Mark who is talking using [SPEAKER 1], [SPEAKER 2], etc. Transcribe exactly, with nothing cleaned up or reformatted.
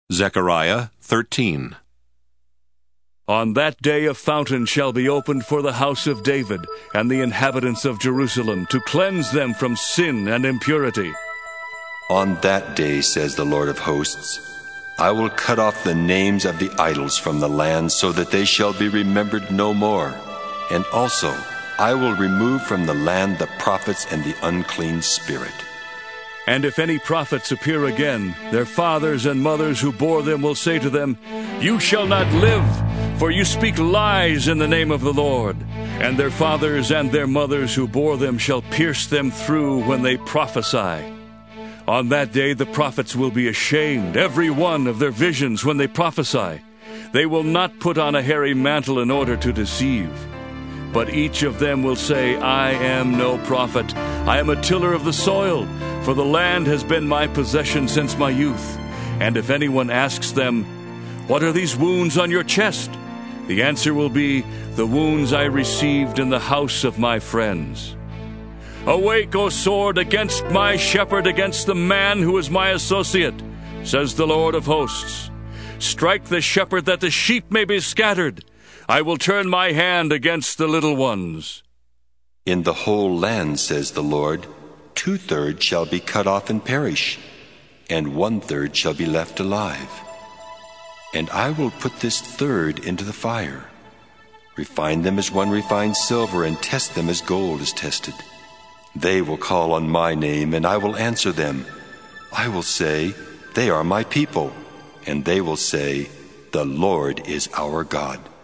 [SPEAKER 1] Zechariah thirteen.
[SPEAKER 2] On that day a fountain shall be opened for the house of David and the inhabitants of Jerusalem, to cleanse them from sin and impurity.
[SPEAKER 3] On that day, says the Lord of hosts, I will cut off the names of the idols from the land, so that they shall be remembered no more. And also I will remove from the land the prophets and the unclean spirit.
[SPEAKER 2] And if any prophets appear again, their fathers and mothers who bore them will say to them, You shall not live, for you speak lies in the name of the Lord. And their fathers and their mothers who bore them shall pierce them through when they prophesy. On that day the prophets will be ashamed, every one of their visions when they prophesy. They will not put on a hairy mantle in order to deceive. But each of them will say, I am no prophet. I am a tiller of the soil, for the land has been my possession since my youth. And if anyone asks them, What are these wounds on your chest? The answer will be, The wounds I received in the house of my friends. Awake, O sword, against my shepherd, against the man who is my associate, says the Lord of hosts. Strike the shepherd that the sheep may be scattered. I will turn my hand against the little ones.
[SPEAKER 3] In the whole land, says the Lord, two-thirds shall be cut off and perish, and one-third shall be left alive. And I will put this third into the fire, refine them as one refines silver, and test them as gold is tested. They will call on my name, and I will answer them. I will say, They are my people. And they will say, The Lord is our God.